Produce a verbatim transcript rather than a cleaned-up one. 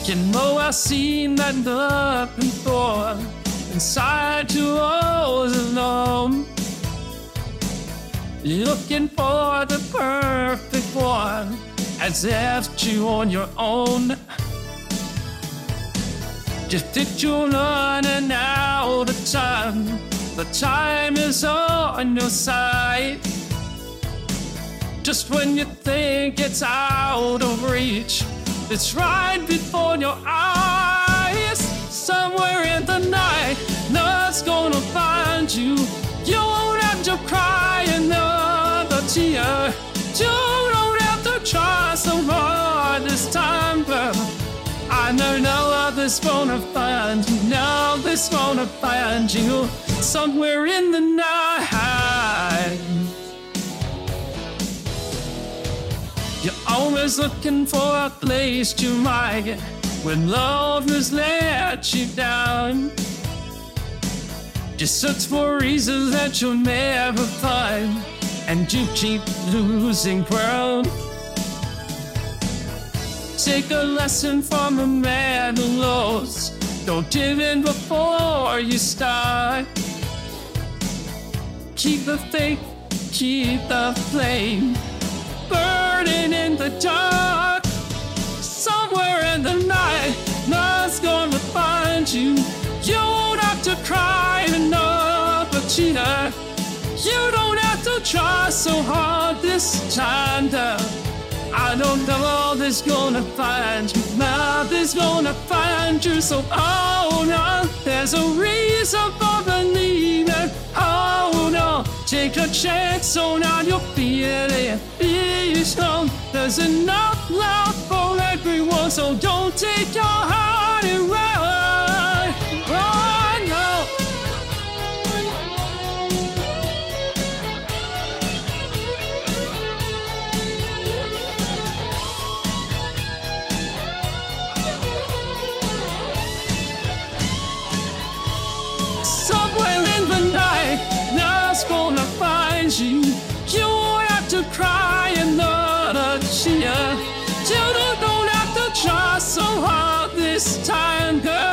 You know I've seen that look before, inside you always alone, looking for the perfect one, as if you on your own. Just that you're running out of time, the time is on your side. Just when you think it's out of reach, it's right before your eyes. Somewhere in the night, love's gonna find you. You won't have to cry another tear. You don't have to try so hard this time, girl. I know no other's gonna find you. No other's gonna find you. Somewhere in the night. You're always looking for a place to hide when love has let you down. You search for reasons that you'll never find, and you keep losing ground. Take a lesson from a man who lost. Don't give in before you start. Keep the faith, keep the flame burning in the dark. Somewhere in the night, love's gonna find you. You won't have to cry another tear. You don't have to try so hard this time, girl. I don't know love is gonna find you. Love is gonna find you. So hold on, there's a reason for believing. Hold on, take a chance on how you're feeling. Be strong, there's enough love for everyone. So don't take your heart and run. Run now. Somewhere in the night, love's gonna find you. You won't have to cry another tear. You don't have to try so hard this time, girl.